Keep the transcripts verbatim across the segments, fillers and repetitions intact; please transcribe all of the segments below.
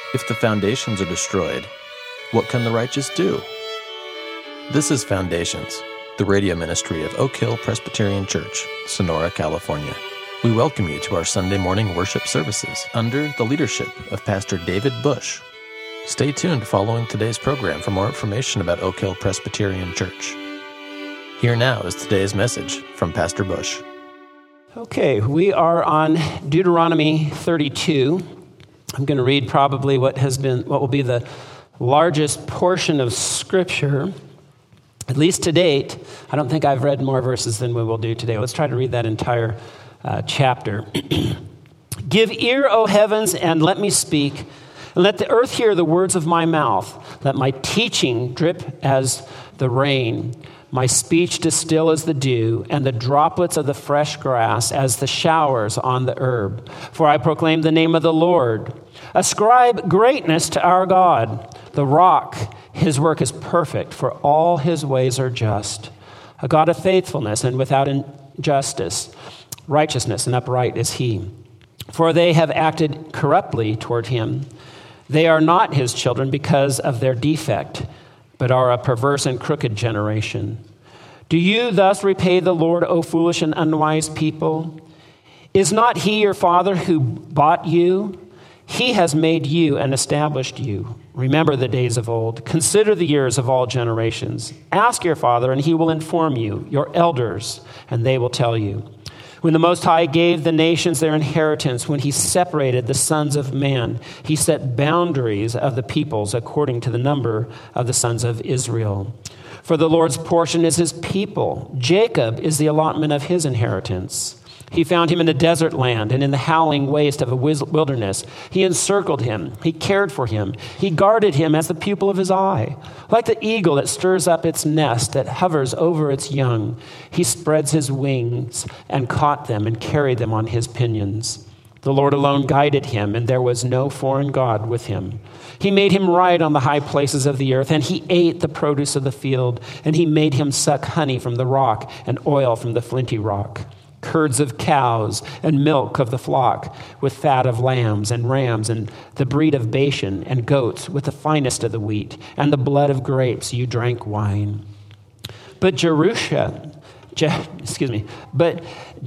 If the foundations are destroyed, what can the righteous do? This is Foundations, the radio ministry of Oak Hill Presbyterian Church, Sonora, California. We welcome you to our Sunday morning worship services under the leadership of Pastor David Bush. Stay tuned following today's program for more information about Oak Hill Presbyterian Church. Here now is today's message from Pastor Bush. Okay, we are on Deuteronomy thirty-two. I'm going to read probably what has been, what will be the largest portion of Scripture, at least to date. I don't think I've read more verses than we will do today. Let's try to read that entire uh, chapter. Give ear, O heavens, and let me speak, and let the earth hear the words of my mouth. Let my teaching drip as the rain, my speech distill as the dew, and the droplets of the fresh grass as the showers on the herb. For I proclaim the name of the Lord. Ascribe greatness to our God, the rock. His work is perfect, for all his ways are just. A God of faithfulness and without injustice, righteousness and upright is he. For they have acted corruptly toward him. They are not his children because of their defect, but are a perverse and crooked generation. Do you thus repay the Lord, O foolish and unwise people? Is not he your father who bought you? He has made you and established you. Remember the days of old. Consider the years of all generations. Ask your father, and he will inform you, your elders, and they will tell you. When the Most High gave the nations their inheritance, when he separated the sons of man, he set boundaries of the peoples according to the number of the sons of Israel. For the Lord's portion is his people. Jacob is the allotment of his inheritance. He found him in a desert land and in the howling waste of a wilderness. He encircled him. He cared for him. He guarded him as the pupil of his eye. Like the eagle that stirs up its nest, that hovers over its young, he spreads his wings and caught them and carried them on his pinions. The Lord alone guided him, and there was no foreign god with him. He made him ride on the high places of the earth, and he ate the produce of the field, and he made him suck honey from the rock and oil from the flinty rock. Curds of cows and milk of the flock, with fat of lambs and rams, and the breed of Bashan, and goats with the finest of the wheat, and the blood of grapes you drank wine. But Jerusha, Je, excuse me, but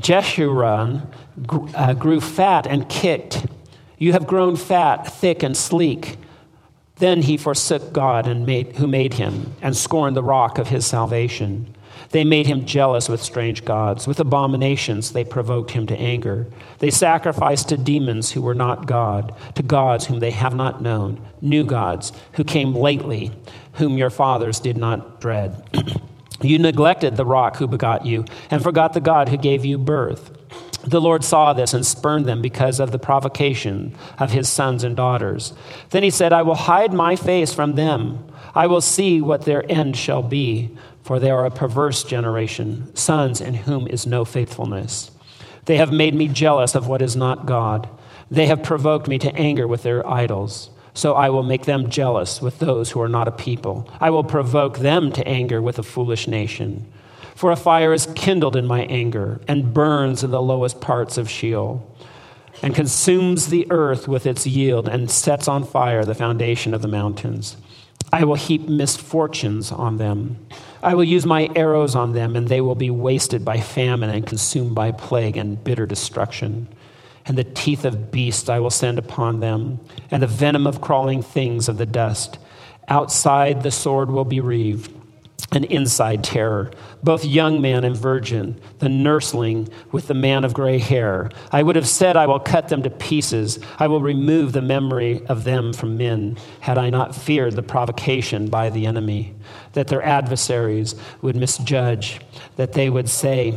Jeshurun uh, grew fat and kicked. You have grown fat, thick, and sleek. Then he forsook God and made, who made him, and scorned the rock of his salvation. They made him jealous with strange gods. With abominations they provoked him to anger. They sacrificed to demons who were not God, to gods whom they have not known, new gods who came lately, whom your fathers did not dread. You neglected the rock who begot you, and forgot the God who gave you birth. The Lord saw this and spurned them because of the provocation of his sons and daughters. Then he said, I will hide my face from them. I will see what their end shall be. For they are a perverse generation, sons in whom is no faithfulness. They have made me jealous of what is not God. They have provoked me to anger with their idols. So I will make them jealous with those who are not a people. I will provoke them to anger with a foolish nation. For a fire is kindled in my anger and burns in the lowest parts of Sheol, and consumes the earth with its yield and sets on fire the foundation of the mountains. I will heap misfortunes on them. I will use my arrows on them, and they will be wasted by famine and consumed by plague and bitter destruction. And the teeth of beasts I will send upon them, and the venom of crawling things of the dust. Outside the sword will be reaved, and inside terror, both young man and virgin, the nursling with the man of gray hair. I would have said, I will cut them to pieces. I will remove the memory of them from men, had I not feared the provocation by the enemy, that their adversaries would misjudge, that they would say,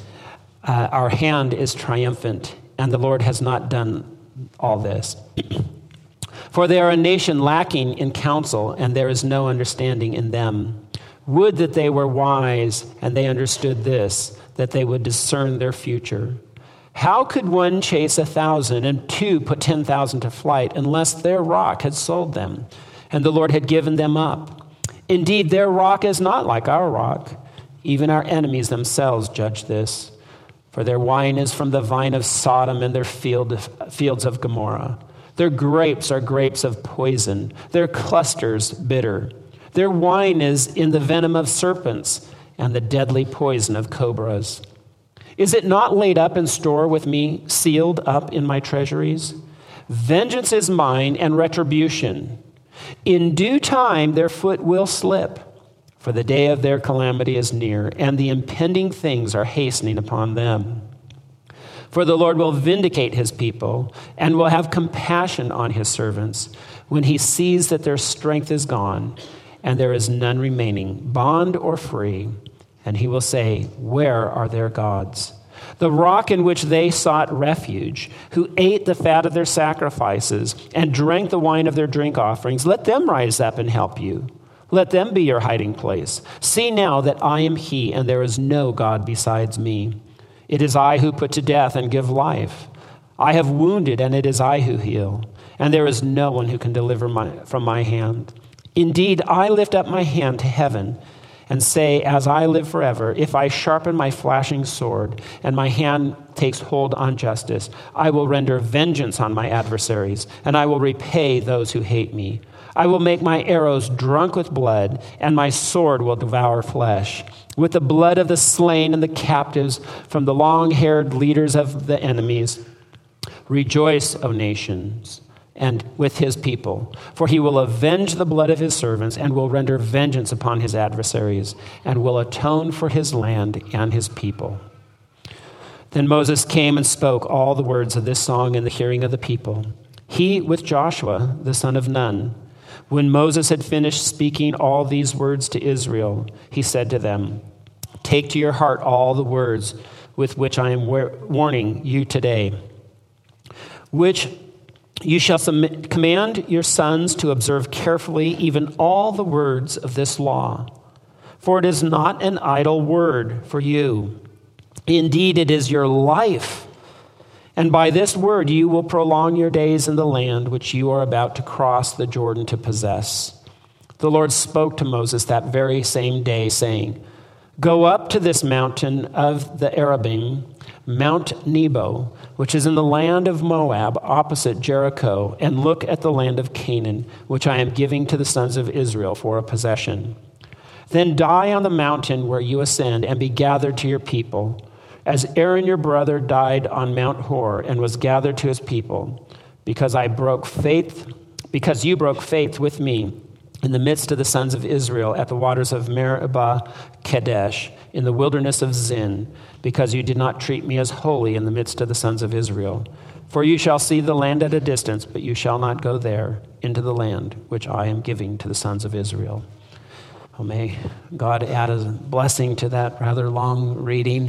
uh, our hand is triumphant, and the Lord has not done all this. For they are a nation lacking in counsel, and there is no understanding in them. Would that they were wise, and they understood this, that they would discern their future. How could one chase a thousand and two put ten thousand to flight unless their rock had sold them, and the Lord had given them up? Indeed, their rock is not like our rock. Even our enemies themselves judge this. For their wine is from the vine of Sodom and their field of, fields of Gomorrah. Their grapes are grapes of poison, their clusters bitter. Their wine is in the venom of serpents and the deadly poison of cobras. Is it not laid up in store with me, sealed up in my treasuries? Vengeance is mine and retribution. In due time their foot will slip, for the day of their calamity is near, and the impending things are hastening upon them. For the Lord will vindicate his people and will have compassion on his servants when he sees that their strength is gone and there is none remaining, bond or free. And he will say, where are their gods? The rock in which they sought refuge, who ate the fat of their sacrifices and drank the wine of their drink offerings, let them rise up and help you. Let them be your hiding place. See now that I am he, and there is no God besides me. It is I who put to death and give life. I have wounded, and it is I who heal. And there is no one who can deliver my, from my hand. Indeed, I lift up my hand to heaven and say, as I live forever, if I sharpen my flashing sword and my hand takes hold on justice, I will render vengeance on my adversaries, and I will repay those who hate me. I will make my arrows drunk with blood, and my sword will devour flesh. With the blood of the slain and the captives from the long-haired leaders of the enemies, rejoice, O nations, and with his people. For he will avenge the blood of his servants and will render vengeance upon his adversaries and will atone for his land and his people. Then Moses came and spoke all the words of this song in the hearing of the people, he with Joshua, the son of Nun. When Moses had finished speaking all these words to Israel, he said to them, take to your heart all the words with which I am warning you today, which you shall submit, command your sons to observe carefully even all the words of this law. For it is not an idle word for you. Indeed, it is your life. And by this word you will prolong your days in the land which you are about to cross the Jordan to possess. The Lord spoke to Moses that very same day, saying, go up to this mountain of the Arabim, Mount Nebo, which is in the land of Moab, opposite Jericho, and look at the land of Canaan, which I am giving to the sons of Israel for a possession. Then die on the mountain where you ascend and be gathered to your people, as Aaron your brother died on Mount Hor and was gathered to his people, because I broke faith, because you broke faith with me in the midst of the sons of Israel at the waters of Meribah Kadesh, in the wilderness of Zin, because you did not treat me as holy in the midst of the sons of Israel. For you shall see the land at a distance, but you shall not go there into the land which I am giving to the sons of Israel. Oh, may God add a blessing to that rather long reading.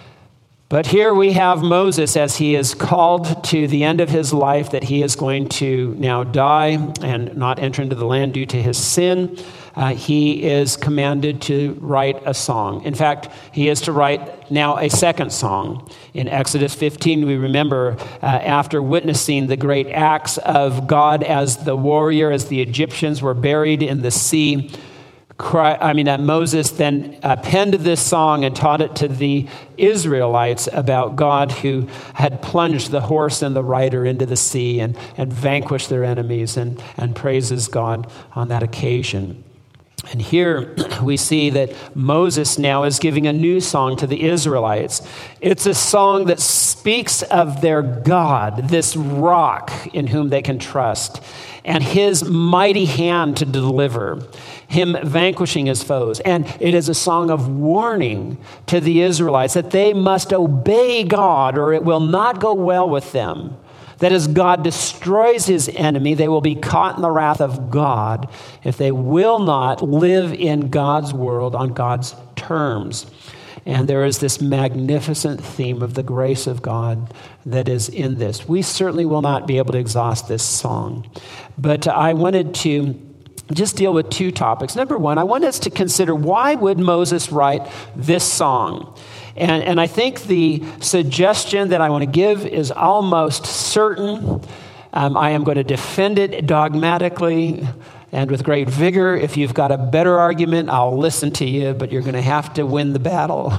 But here we have Moses as he is called to the end of his life, that he is going to now die and not enter into the land due to his sin. Uh, he is commanded to write a song. In fact, he is to write now a second song. In Exodus fifteen, we remember uh, after witnessing the great acts of God as the warrior, as the Egyptians were buried in the sea, Christ, I mean, uh, Moses then uh, penned this song and taught it to the Israelites about God who had plunged the horse and the rider into the sea and, and vanquished their enemies, and, and praises God on that occasion. And here we see that Moses now is giving a new song to the Israelites. It's a song that speaks of their God, this rock in whom they can trust, and his mighty hand to deliver, him vanquishing his foes. And it is a song of warning to the Israelites that they must obey God or it will not go well with them. That as God destroys his enemy, they will be caught in the wrath of God if they will not live in God's world on God's terms. And there is this magnificent theme of the grace of God that is in this. We certainly will not be able to exhaust this song. But I wanted to just deal with two topics. Number one, I want us to consider, why would Moses write this song? And, and I think the suggestion that I want to give is almost certain. Um, I am going to defend it dogmatically and with great vigor. If you've got a better argument, I'll listen to you, but you're going to have to win the battle.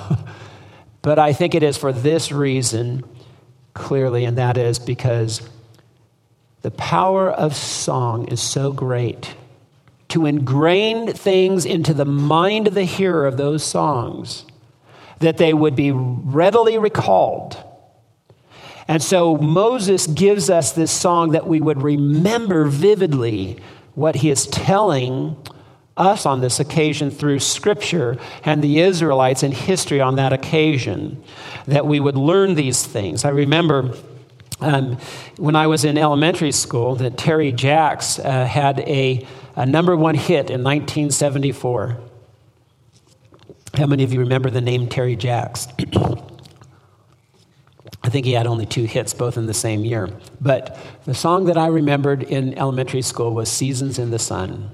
But I think it is for this reason, clearly, and that is because The power of song is so great to ingrain things into the mind of the hearer of those songs that they would be readily recalled. And so Moses gives us this song that we would remember vividly what he is telling us on this occasion through Scripture and the Israelites in history on that occasion, that we would learn these things. I remember um, when I was in elementary school that Terry Jacks uh, had a, a number one hit in nineteen seventy-four. How many of you remember the name Terry Jacks? I think he had only two hits, both in the same year. But the song that I remembered in elementary school was Seasons in the Sun.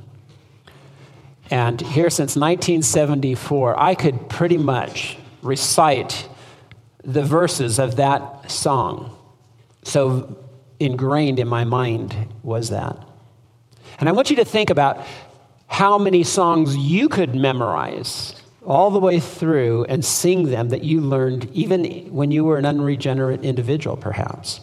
And here since nineteen seventy-four, I could pretty much recite the verses of that song. So ingrained in my mind was that. And I want you to think about how many songs you could memorize all the way through and sing them that you learned even when you were an unregenerate individual, perhaps.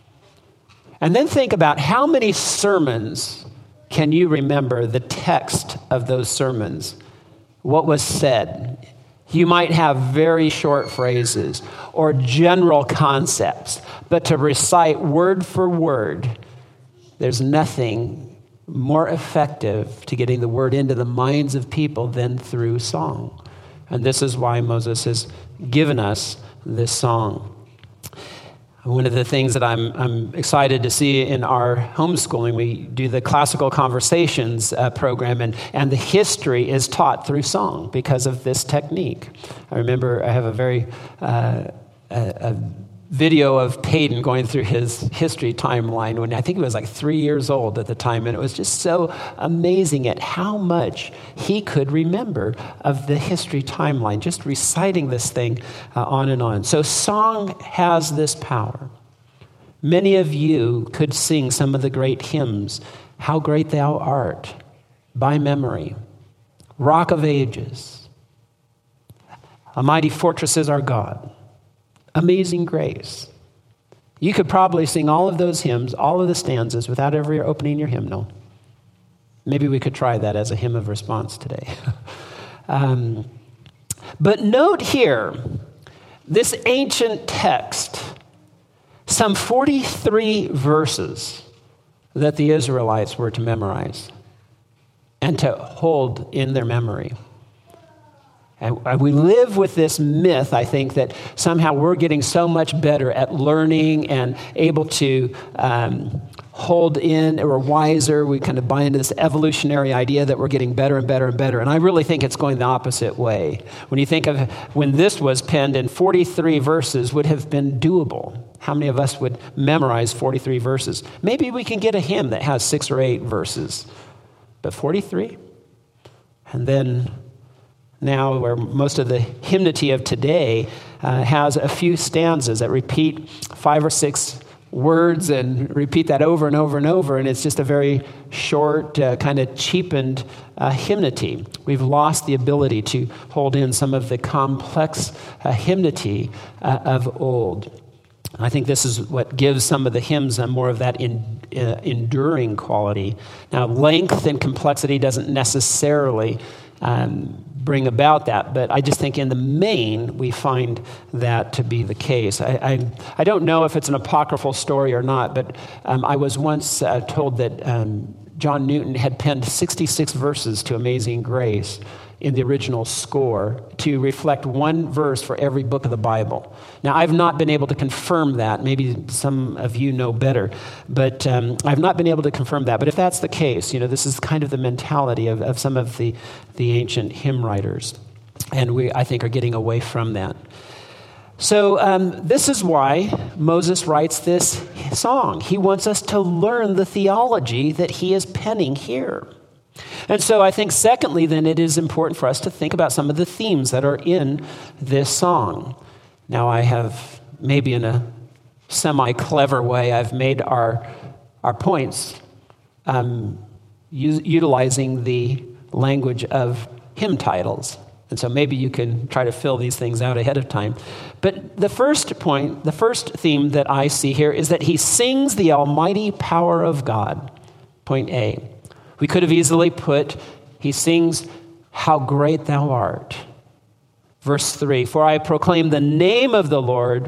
And then think about how many sermons can you remember the text of those sermons, what was said. You might have very short phrases or general concepts, but to recite word for word, there's nothing more effective to getting the word into the minds of people than through song. And this is why Moses has given us this song. One of the things that I'm, I'm excited to see in our homeschooling, we do the Classical Conversations uh, program, and, and the history is taught through song because of this technique. I remember I have a very uh, a, a video of Peyton going through his history timeline when I think he was like three years old at the time, and it was just so amazing at how much he could remember of the history timeline, just reciting this thing uh, on and on. So song has this power. Many of you could sing some of the great hymns, How Great Thou Art, by memory, Rock of Ages, A Mighty Fortress is Our God, Amazing Grace. You could probably sing all of those hymns, all of the stanzas, without ever opening your hymnal. Maybe we could try that as a hymn of response today. um, but note here, this ancient text, some forty-three verses that the Israelites were to memorize and to hold in their memory. And we live with this myth, I think, that somehow we're getting so much better at learning and able to um, hold in, or wiser. We kind of buy into this evolutionary idea that we're getting better and better and better. And I really think it's going the opposite way. When you think of when this was penned in forty-three verses would have been doable. How many of us would memorize forty-three verses? Maybe we can get a hymn that has six or eight verses. But forty-three? And then now, where most of the hymnody of today uh, has a few stanzas that repeat five or six words and repeat that over and over and over, and it's just a very short, uh, kind of cheapened uh, hymnody. We've lost the ability to hold in some of the complex uh, hymnody uh, of old. I think this is what gives some of the hymns a more of that in, uh, enduring quality. Now, length and complexity doesn't necessarily um, bring about that, but I just think in the main we find that to be the case. I I, I don't know if it's an apocryphal story or not, but um, I was once uh, told that um, John Newton had penned sixty-six verses to Amazing Grace in the original score to reflect one verse for every book of the Bible. Now, I've not been able to confirm that. Maybe some of you know better, but um, I've not been able to confirm that. But if that's the case, you know, this is kind of the mentality of, of some of the, the ancient hymn writers, and we, I think, are getting away from that. So um, this is why Moses writes this song. He wants us to learn the theology that he is penning here. And so I think, secondly, then, it is important for us to think about some of the themes that are in this song. Now, I have, maybe in a semi-clever way, I've made our, our points um, u- utilizing the language of hymn titles. And so maybe you can try to fill these things out ahead of time. But the first point, the first theme that I see here is that he sings the almighty power of God. Point A. We could have easily put, he sings, how great thou art. Verse three, for I proclaim the name of the Lord,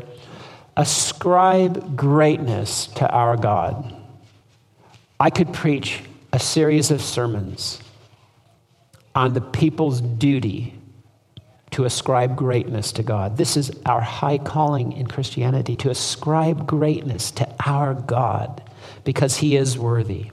ascribe greatness to our God. I could preach a series of sermons on the people's duty to ascribe greatness to God. This is our high calling in Christianity, to ascribe greatness to our God because he is worthy.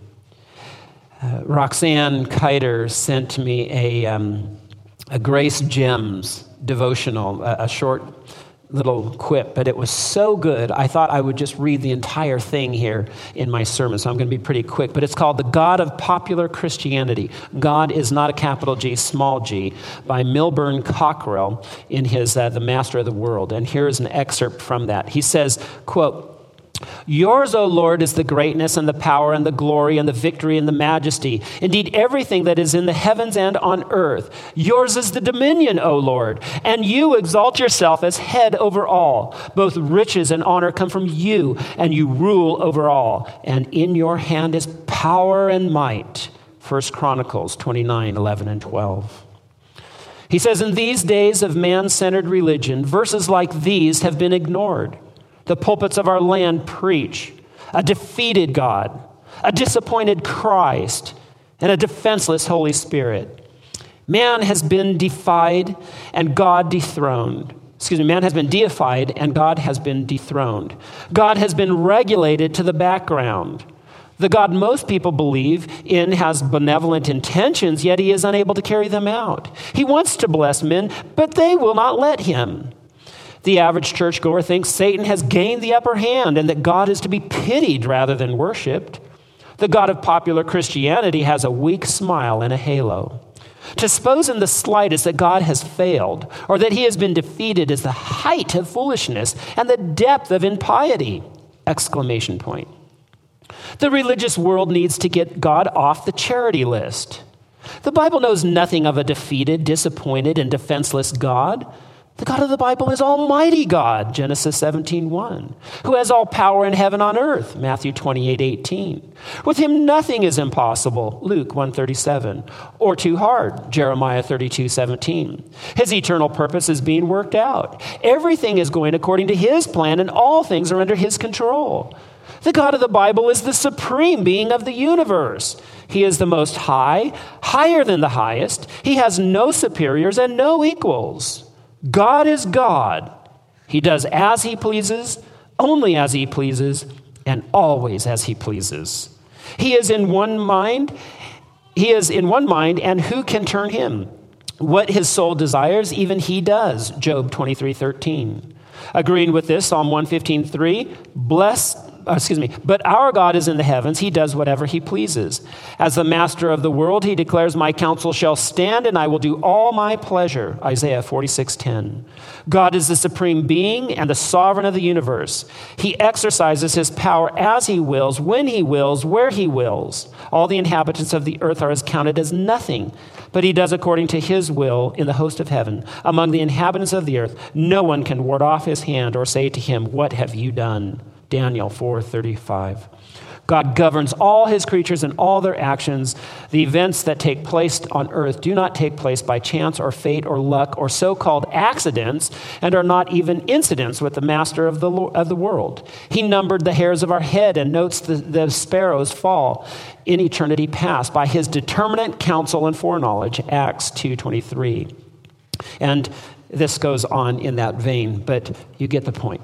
Uh, Roxanne Kiter sent me a, um, a Grace Gems devotional, a, a short little quip, but it was so good, I thought I would just read the entire thing here in my sermon, so I'm going to be pretty quick. But it's called The God of Popular Christianity. God is not a capital G, small g, by Milburn Cockrell in his uh, The Master of the World. And here's an excerpt from that. He says, quote, yours, O Lord, is the greatness and the power and the glory and the victory and the majesty. Indeed, everything that is in the heavens and on earth. Yours is the dominion, O Lord, and you exalt yourself as head over all. Both riches and honor come from you, and you rule over all. And in your hand is power and might. First Chronicles twenty-nine, eleven and twelve. He says, in these days of man-centered religion, verses like these have been ignored. The pulpits of our land preach a defeated God, a disappointed Christ, and a defenseless Holy Spirit. Man has been defied and God dethroned. Excuse me, man has been deified and God has been dethroned. God has been relegated to the background. The God most people believe in has benevolent intentions, yet he is unable to carry them out. He wants to bless men, but they will not let him. The average churchgoer thinks Satan has gained the upper hand and that God is to be pitied rather than worshiped. The God of popular Christianity has a weak smile and a halo. To suppose in the slightest that God has failed or that he has been defeated is the height of foolishness and the depth of impiety! Exclamation point. The religious world needs to get God off the charity list. The Bible knows nothing of a defeated, disappointed, and defenseless God. The God of the Bible is Almighty God, Genesis seventeen one, who has all power in heaven and on earth, Matthew twenty-eight eighteen. With him nothing is impossible, Luke one thirty-seven, or too hard, Jeremiah thirty-two seventeen. His eternal purpose is being worked out. Everything is going according to his plan, and all things are under his control. The God of the Bible is the supreme being of the universe. He is the most high, higher than the highest. He has no superiors and no equals. God is God. He does as he pleases, only as he pleases, and always as he pleases. He is in one mind. He is in one mind, and who can turn him? What his soul desires, even he does. Job twenty-three thirteen. Agreeing with this, Psalm one fifteen three, bless Uh, excuse me, but our God is in the heavens. He does whatever he pleases. As the master of the world, he declares, my counsel shall stand and I will do all my pleasure. Isaiah forty-six ten. God is the supreme being and the sovereign of the universe. He exercises his power as he wills, when he wills, where he wills. All the inhabitants of the earth are as counted as nothing, but he does according to his will in the host of heaven. Among the inhabitants of the earth, no one can ward off his hand or say to him, what have you done? Daniel four thirty-five. God governs all his creatures and all their actions. The events that take place on earth do not take place by chance or fate or luck or so-called accidents and are not even incidents with the master of the, of the world. He numbered the hairs of our head and notes the, the sparrows fall in eternity past by his determinate counsel and foreknowledge, Acts two twenty-three. And this goes on in that vein, but you get the point.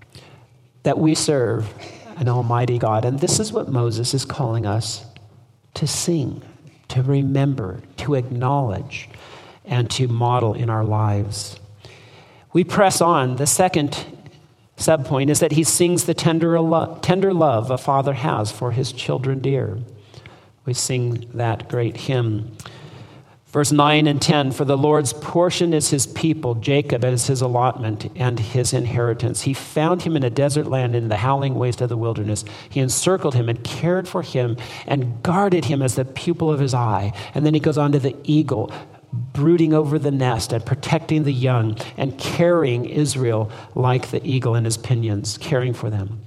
That we serve an almighty God. And this is what Moses is calling us to sing, to remember, to acknowledge, and to model in our lives. We press on. The second subpoint is that he sings the tender, lo- tender love a father has for his children dear. We sing that great hymn. Verse nine and ten, for the Lord's portion is his people, Jacob is his allotment and his inheritance. He found him in a desert land in the howling waste of the wilderness. He encircled him and cared for him and guarded him as the pupil of his eye. And then he goes on to the eagle. brooding over the nest and protecting the young and carrying Israel like the eagle in his pinions, caring for them.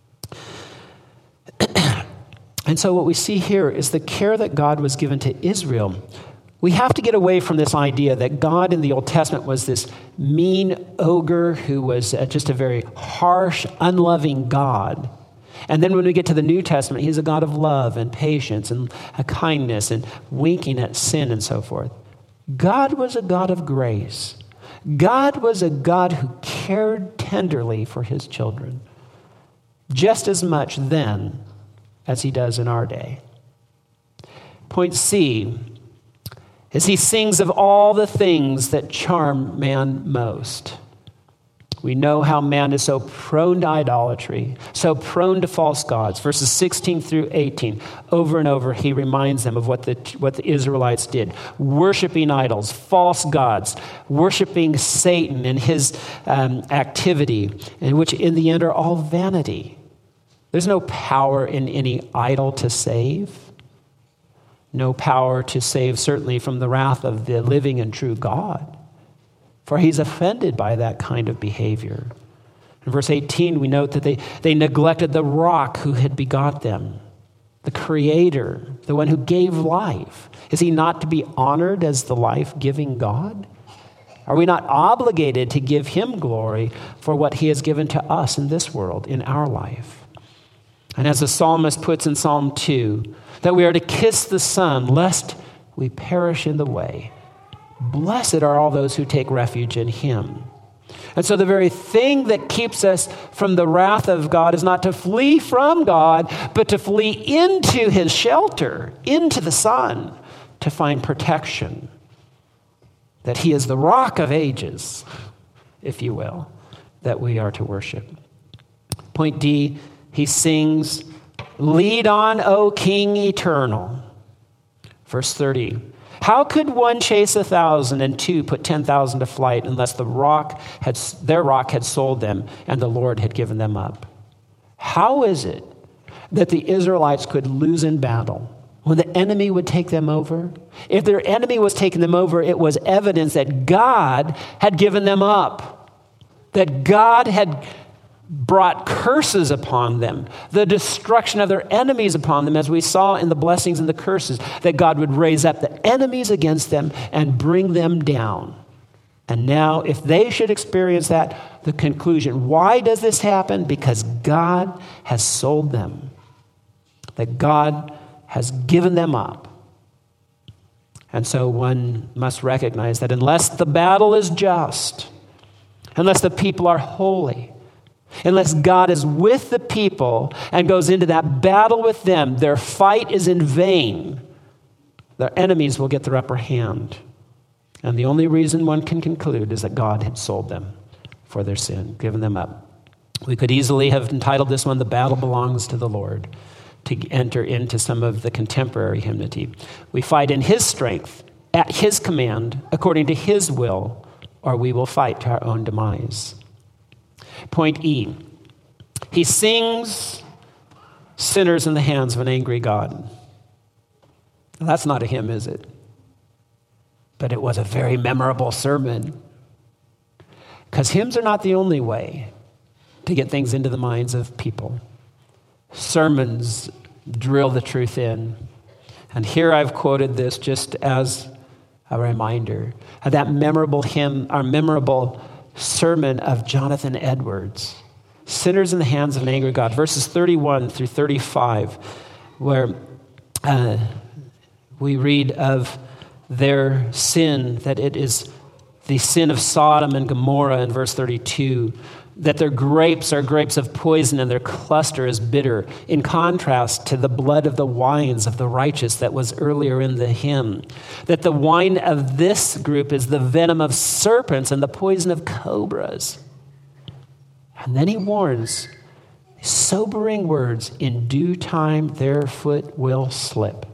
And so what we see here is the care that God was given to Israel. We have to get away from this idea that God in the Old Testament was this mean ogre who was just a very harsh, unloving God. And then when we get to the New Testament, he's a God of love and patience and a kindness and winking at sin and so forth. God was a God of grace. God was a God who cared tenderly for his children, just as much then as he does in our day. Point C is he sings of all the things that charm man most. We know how man is so prone to idolatry, so prone to false gods. Verses sixteen through eighteen, over and over, he reminds them of what the, what the Israelites did. Worshiping idols, false gods, worshiping Satan and his um, activity, in which in the end are all vanity. There's no power in any idol to save. No power to save, certainly, from the wrath of the living and true God. For he's offended by that kind of behavior. In verse eighteen, we note that they, they neglected the rock who had begot them, the creator, the one who gave life. Is he not to be honored as the life-giving God? Are we not obligated to give him glory for what he has given to us in this world, in our life? And as the psalmist puts in Psalm two, that we are to kiss the Son, lest we perish in the way. Blessed are all those who take refuge in him. And so the very thing that keeps us from the wrath of God is not to flee from God, but to flee into his shelter, into the Son, to find protection. That he is the rock of ages, if you will, that we are to worship. Point D, he sings, "Lead on, O King eternal." Verse thirty, "How could one chase a thousand and two put ten thousand to flight unless the rock had, their rock had sold them and the Lord had given them up?" How is it that the Israelites could lose in battle when the enemy would take them over? If their enemy was taking them over, it was evidence that God had given them up, that God had brought curses upon them, the destruction of their enemies upon them, as we saw in the blessings and the curses, that God would raise up the enemies against them and bring them down. And now, if they should experience that, the conclusion, why does this happen? Because God has sold them, that God has given them up. And so one must recognize that unless the battle is just, unless the people are holy, unless God is with the people and goes into that battle with them, their fight is in vain. Their enemies will get their upper hand. And the only reason one can conclude is that God had sold them for their sin, given them up. We could easily have entitled this one, "The Battle Belongs to the Lord," to enter into some of the contemporary hymnody. We fight in his strength, at his command, according to his will, or we will fight to our own demise. Point E, he sings sinners in the hands of an angry God. Now, that's not a hymn, is it? But it was a very memorable sermon. Because hymns are not the only way to get things into the minds of people. Sermons drill the truth in. And here I've quoted this just as a reminder of that memorable hymn, our memorable sermon of Jonathan Edwards, "Sinners in the Hands of an Angry God," verses thirty-one through thirty-five, where uh, we read of their sin, that it is the sin of Sodom and Gomorrah in verse thirty-two, that their grapes are grapes of poison and their cluster is bitter, in contrast to the blood of the wines of the righteous that was earlier in the hymn. That the wine of this group is the venom of serpents and the poison of cobras. And then he warns, sobering words, "In due time their foot will slip."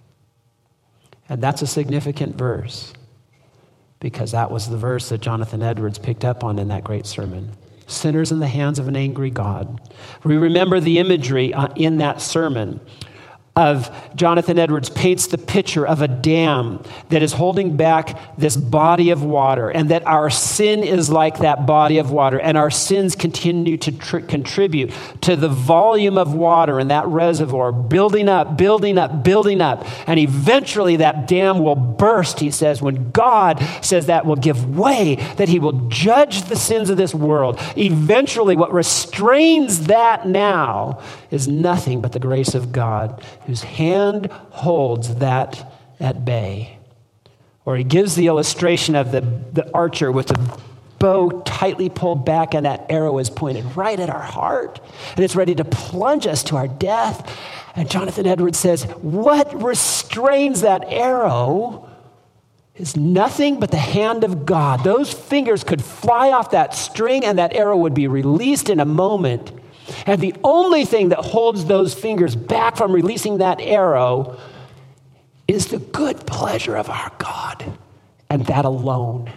And that's a significant verse, because that was the verse that Jonathan Edwards picked up on in that great sermon. Sinners in the hands of an angry God. We remember the imagery in that sermon of Jonathan Edwards paints the picture of a dam that is holding back this body of water, and that our sin is like that body of water, and our sins continue to tr- contribute to the volume of water in that reservoir, building up, building up, building up, and eventually that dam will burst, he says, when God says that will give way, that he will judge the sins of this world. Eventually, what restrains that now is nothing but the grace of God, whose hand holds that at bay. Or he gives the illustration of the, the archer with the bow tightly pulled back, and that arrow is pointed right at our heart, and it's ready to plunge us to our death. And Jonathan Edwards says, what restrains that arrow is nothing but the hand of God. Those fingers could fly off that string, and that arrow would be released in a moment. And the only thing that holds those fingers back from releasing that arrow is the good pleasure of our God, and that alone.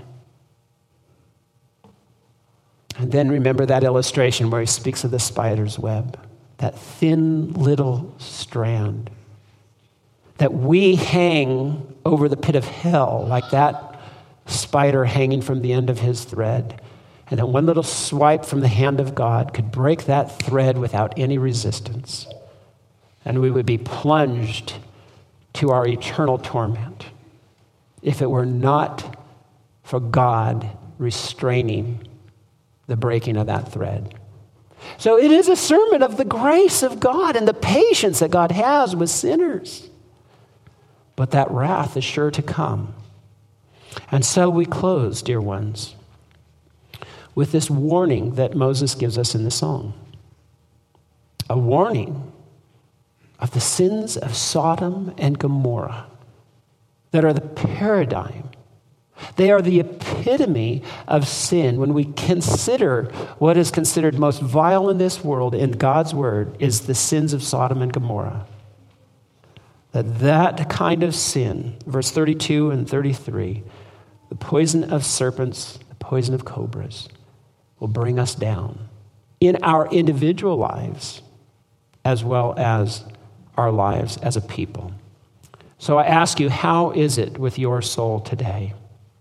And then remember that illustration where he speaks of the spider's web, that thin little strand that we hang over the pit of hell, like that spider hanging from the end of his thread. And that one little swipe from the hand of God could break that thread without any resistance. And we would be plunged to our eternal torment if it were not for God restraining the breaking of that thread. So it is a sermon of the grace of God and the patience that God has with sinners. But that wrath is sure to come. And so we close, dear ones, with this warning that Moses gives us in the song. A warning of the sins of Sodom and Gomorrah that are the paradigm. They are the epitome of sin. When we consider what is considered most vile in this world, in God's word, is the sins of Sodom and Gomorrah. That that kind of sin, verse thirty-two and thirty-three, the poison of serpents, the poison of cobras, will bring us down in our individual lives as well as our lives as a people. So I ask you, how is it with your soul today?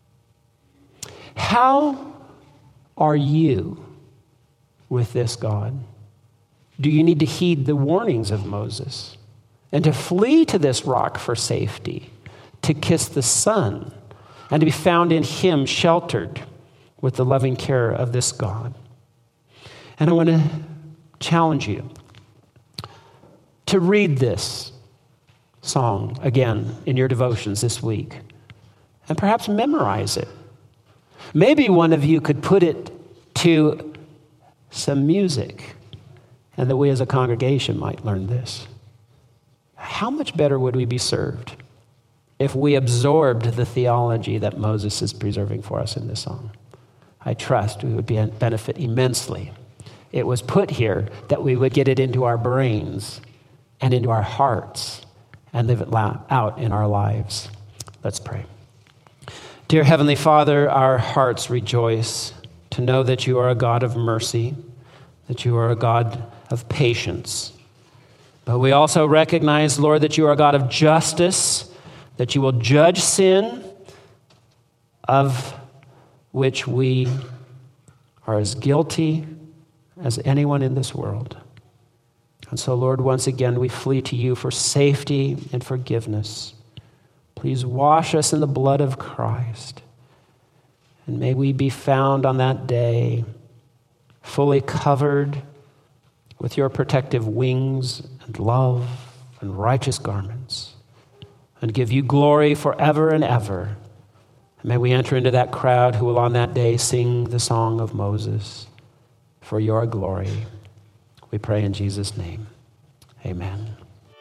How are you with this God? Do you need to heed the warnings of Moses and to flee to this rock for safety, to kiss the Son, and to be found in him sheltered with the loving care of this God? And I want to challenge you to read this song again in your devotions this week and perhaps memorize it. Maybe one of you could put it to some music, and that we as a congregation might learn this. How much better would we be served if we absorbed the theology that Moses is preserving for us in this song? I trust we would be benefit immensely. It was put here that we would get it into our brains and into our hearts and live it out in our lives. Let's pray. Dear Heavenly Father, our hearts rejoice to know that you are a God of mercy, that you are a God of patience. But we also recognize, Lord, that you are a God of justice, that you will judge sin, of which we are as guilty as anyone in this world. And so, Lord, once again, we flee to you for safety and forgiveness. Please wash us in the blood of Christ. And may we be found on that day fully covered with your protective wings and love and righteous garments, and give you glory forever and ever. And may we enter into that crowd who will on that day sing the song of Moses for your glory. We pray in Jesus' name. Amen.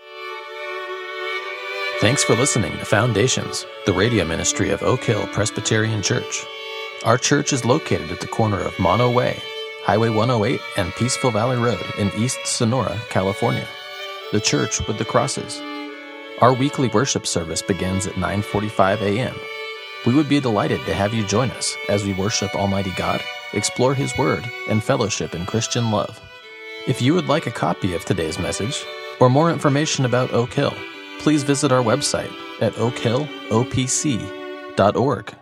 Thanks for listening to Foundations, the radio ministry of Oak Hill Presbyterian Church. Our church is located at the corner of Mono Way, Highway one oh eight, and Peaceful Valley Road in East Sonora, California. The church with the crosses. Our weekly worship service begins at nine forty-five a.m. We would be delighted to have you join us as we worship Almighty God, explore His Word, and fellowship in Christian love. If you would like a copy of today's message, or more information about Oak Hill, please visit our website at oak hill o p c dot org.